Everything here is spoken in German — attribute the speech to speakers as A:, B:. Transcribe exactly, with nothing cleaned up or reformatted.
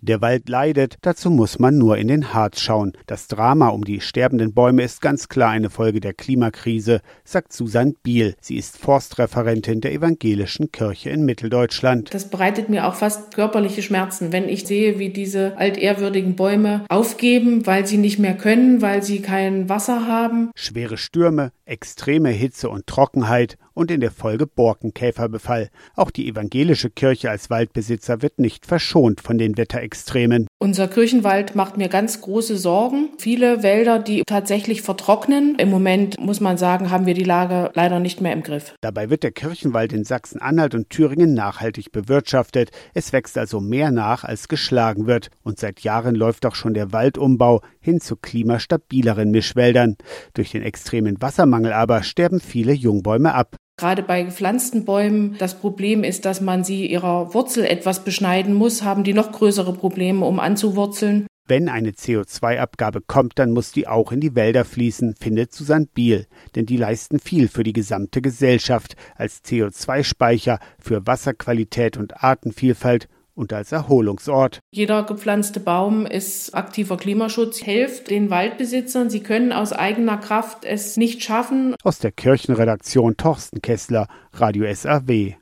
A: Der Wald leidet, dazu muss man nur in den Harz schauen. Das Drama um die sterbenden Bäume ist ganz klar eine Folge der Klimakrise, sagt Susanne Biel. Sie ist Forstreferentin der Evangelischen Kirche in Mitteldeutschland.
B: Das bereitet mir auch fast körperliche Schmerzen, wenn ich sehe, wie diese altehrwürdigen Bäume aufgeben, weil sie nicht mehr können, weil sie kein Wasser haben.
A: Schwere Stürme, extreme Hitze und Trockenheit und in der Folge Borkenkäferbefall. Auch die Evangelische Kirche als Waldbesitzer wird nicht verschont von den Wetterextremen.
B: Unser Kirchenwald macht mir ganz große Sorgen. Viele Wälder, die tatsächlich vertrocknen. Im Moment, muss man sagen, haben wir die Lage leider nicht mehr im Griff.
A: Dabei wird der Kirchenwald in Sachsen-Anhalt und Thüringen nachhaltig bewirtschaftet. Es wächst also mehr nach, als geschlagen wird. Und seit Jahren läuft auch schon der Waldumbau hin zu klimastabileren Mischwäldern. Durch den extremen Wassermangel aber sterben viele Jungbäume ab.
B: Gerade bei gepflanzten Bäumen, das Problem ist, dass man sie ihrer Wurzel etwas beschneiden muss, haben die noch größere Probleme, um anzuwurzeln.
A: Wenn eine C O zwei Abgabe kommt, dann muss die auch in die Wälder fließen, findet Susanne Biel. Denn die leisten viel für die gesamte Gesellschaft als C O zwei Speicher für Wasserqualität und Artenvielfalt und als Erholungsort.
B: Jeder gepflanzte Baum ist aktiver Klimaschutz, hilft den Waldbesitzern. Sie können aus eigener Kraft es nicht schaffen.
A: Aus der Kirchenredaktion Torsten Kessler, Radio S A W.